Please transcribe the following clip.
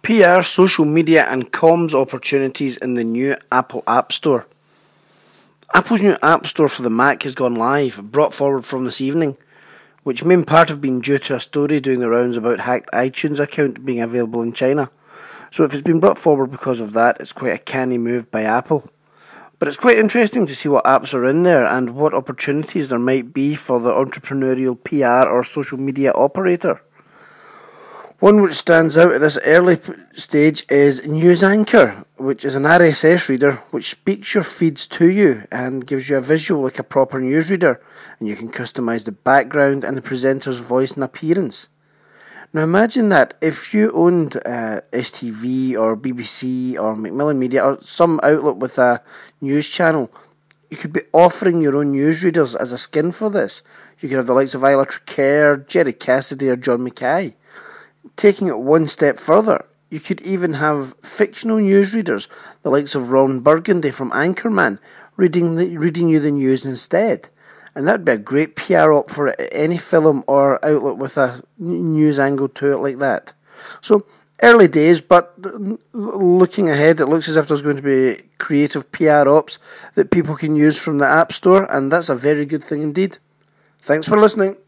PR, social media and comms opportunities in the new Apple App Store. Apple's new App Store for the Mac has gone live, brought forward from this evening, which may in part have been due to a story doing the rounds about hacked iTunes account being available in China. So if it's been brought forward because of that, it's quite a canny move by Apple. But it's quite interesting to see what apps are in there and what opportunities there might be for the entrepreneurial PR or social media operator. One which stands out at this early stage is News Anchor, which is an RSS reader which speaks your feeds to you and gives you a visual like a proper newsreader, and you can customise the background and the presenter's voice and appearance. Now imagine that if you owned STV or BBC or Macmillan Media or some outlet with a news channel, you could be offering your own newsreaders as a skin for this. You could have the likes of Isla Traquair, Jerry Cassidy or John Mackay. Taking it one step further, you could even have fictional newsreaders, the likes of Ron Burgundy from Anchorman, reading you the news instead. And that would be a great PR op for any film or outlet with a news angle to it like that. So, early days, but looking ahead, it looks as if there's going to be creative PR ops that people can use from the App Store, and that's a very good thing indeed. Thanks for listening.